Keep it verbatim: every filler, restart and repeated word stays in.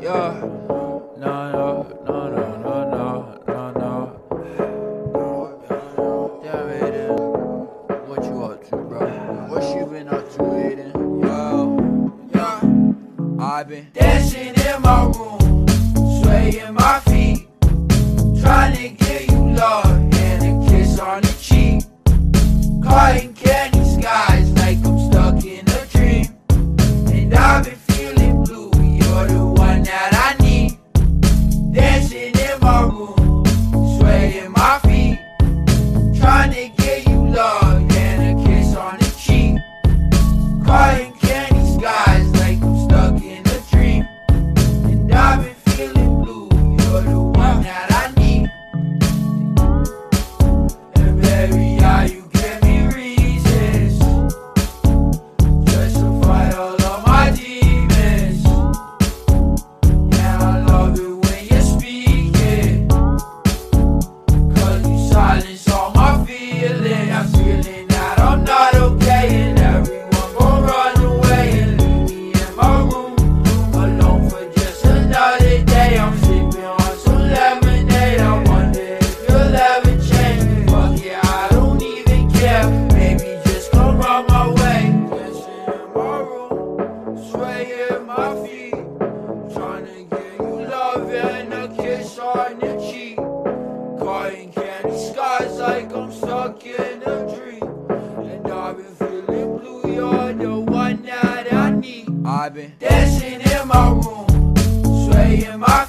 Yeah. No, no, no, no, no, no, no, no. Damn, Aiden. What you up to, bro? What you been up to, Aiden? Yo, yeah. I've been dancing in my room, swaying my feet, trying to get you love and a kiss on the cheek. Cotton candy skies like I'm stuck in a dream, and I've been feeling blue. You're the one that I need. Dancing in my room, swaying my feet, trying to get you love and a kiss on the cheek. Cotton candy skies like I'm stuck in a dream, and I've been feeling blue. You're the one that I need. And baby, how you give me reasons just to fight all of my demons. Yeah, I love it when you speak it, cause you silence all my feelings. I'm feeling that I'm not okay, and everyone gon' run away and leave me in my room alone for just another day. I'm sipping on some lemonade. I wonder if you'll ever change. Fuck yeah, I don't even care. Maybe just come round my way. Dancing in my room, swaying my feet, trying to get you love and a kiss on the cheek. Cotton candy skies like I'm stuck in a dream, and I've been feeling blue. You're the one that I need. I've been dancing in my room, swaying my